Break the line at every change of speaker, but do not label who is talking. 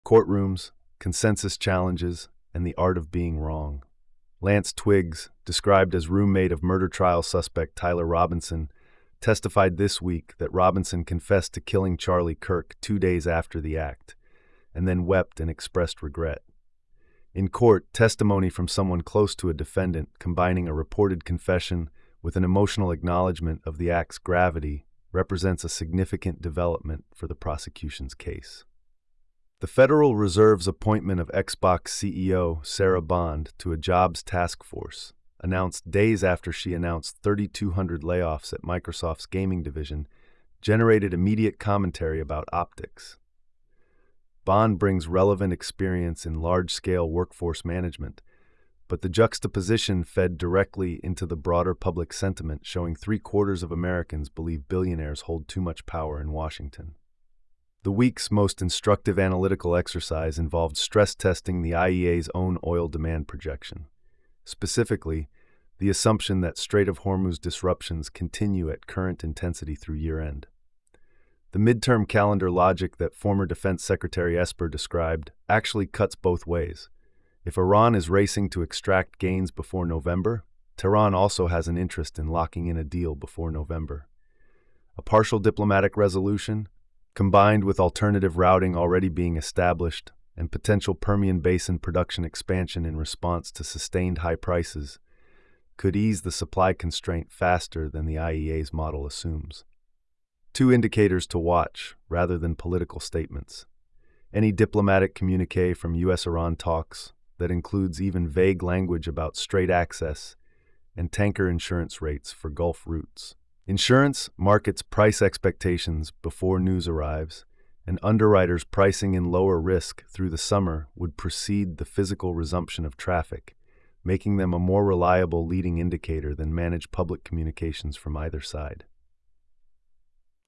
courtrooms, consensus challenges, and the art of being wrong. Lance Twiggs, described as roommate of murder trial suspect Tyler Robinson, testified this week that Robinson confessed to killing Charlie Kirk 2 days after the act, and then wept and expressed regret. In court, testimony from someone close to a defendant, combining a reported confession with an emotional acknowledgement of the act's gravity, represents a significant development for the prosecution's case. The Federal Reserve's appointment of Xbox CEO Sarah Bond to a jobs task force, announced days after she announced 3,200 layoffs at Microsoft's gaming division, generated immediate commentary about optics. Bond brings relevant experience in large-scale workforce management, but the juxtaposition fed directly into the broader public sentiment, showing 3/4 of Americans believe billionaires hold too much power in Washington. The week's most instructive analytical exercise involved stress testing the IEA's own oil demand projection. Specifically, the assumption that Strait of Hormuz disruptions continue at current intensity through year-end. The midterm calendar logic that former Defense Secretary Esper described actually cuts both ways. If Iran is racing to extract gains before November, Tehran also has an interest in locking in a deal before November. A partial diplomatic resolution, combined with alternative routing already being established and potential Permian Basin production expansion in response to sustained high prices, could ease the supply constraint faster than the IEA's model assumes. Two indicators to watch, rather than political statements. Any diplomatic communique from U.S.-Iran talks that includes even vague language about strait access, and tanker insurance rates for Gulf routes. Insurance markets price expectations before news arrives, and underwriters pricing in lower risk through the summer would precede the physical resumption of traffic, making them a more reliable leading indicator than managed public communications from either side.